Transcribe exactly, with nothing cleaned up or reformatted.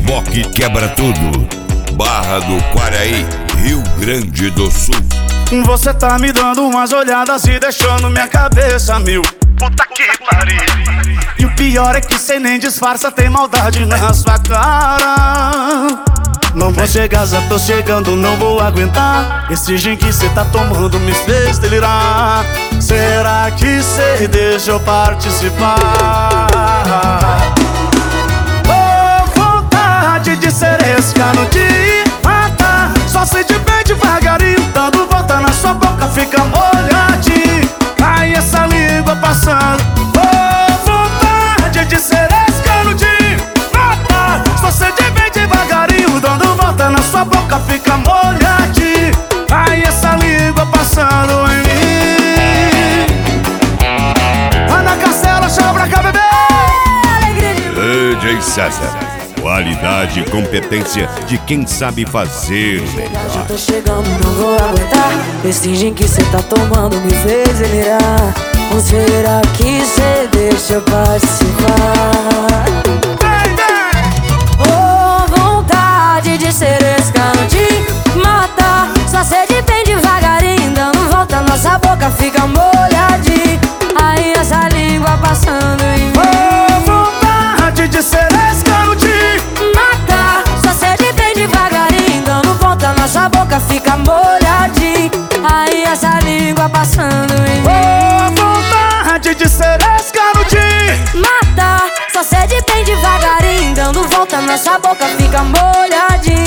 Foque quebra tudo. Barra do Quaraí, Rio Grande do Sul. Você tá me dando umas olhadas e deixando minha cabeça mil. Puta que pariu. E o pior é que cê nem disfarça, tem maldade na sua cara. Não vou chegar, já tô chegando, não vou aguentar. Esse gin que cê tá tomando me fez delirar. Será que cê deixa eu participar? Oh, vontade de ser escano de matar. Só sei de bem devagarinho, dando volta na sua boca, fica molhadinho. Ai, essa língua passando. Oh, vontade de ser escano de matar. Só sei de bem devagarinho, dando volta na sua boca, fica molhadinho. Ai, essa língua passando em mim. Ana Castela, chama pra cá, bebê. D J César, qualidade e competência de quem sabe fazer o melhor. Já tô chegando, não vou aguentar. Esse gin que cê tá tomando me fez delirar. Ou será que cê deixa eu participar? Oh, vontade de ser escano de matar. Só sede bem devagarinho, dando volta, nossa boca fica molhadinha. Aí essa língua passando em mim. Oh, vontade de ser escano de matar. Só sede bem devagarinho, dando volta, nossa boca fica molhadinha. Aí essa língua passando em mim. Oh, vontade de ser escano de matar. Só sede bem devagarinho, dando volta, nossa boca fica molhadinha.